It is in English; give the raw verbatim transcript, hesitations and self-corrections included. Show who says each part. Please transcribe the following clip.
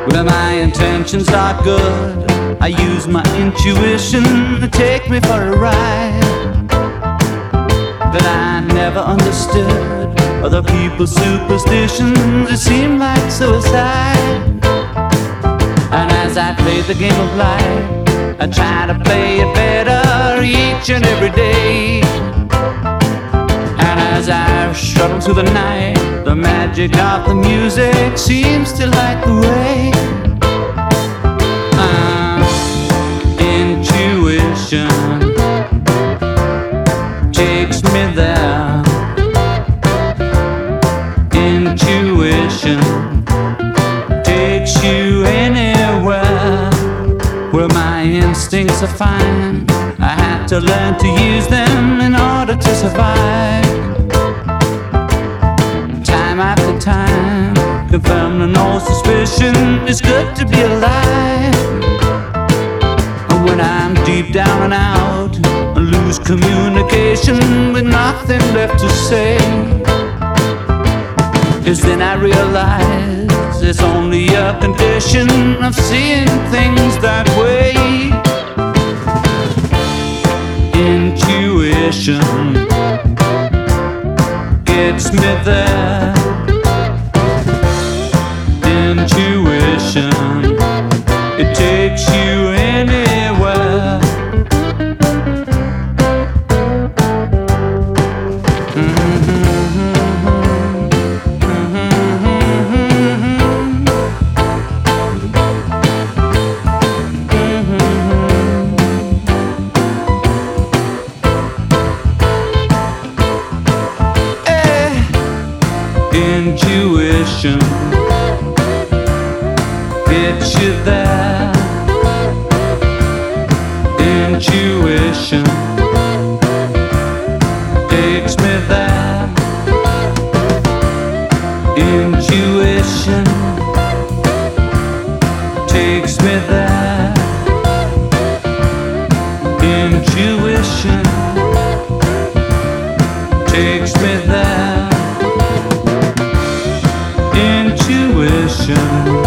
Speaker 1: Well, my intentions are good. I use my intuition to take me for a ride. But I never understood other people's superstitions. It seemed like suicide. And as I played the game of life, I try to play it better each and every day. And as I shuttle through the night, the magic of the music seems to light the way. Uh, intuition takes me there. Intuition takes you anywhere where my instincts are fine. I had to learn to use them in order to survive. Time after time, confirming no suspicion, it's good to be alive. When I'm deep down and out, I lose communication with nothing left to say. Is then I realize it's only a condition of seeing things that way. Intuition gets me there. Intuition, it takes you anywhere. Intuition gets you there. Intuition takes me there. Intuition takes me there. Intuition takes me there. Intuition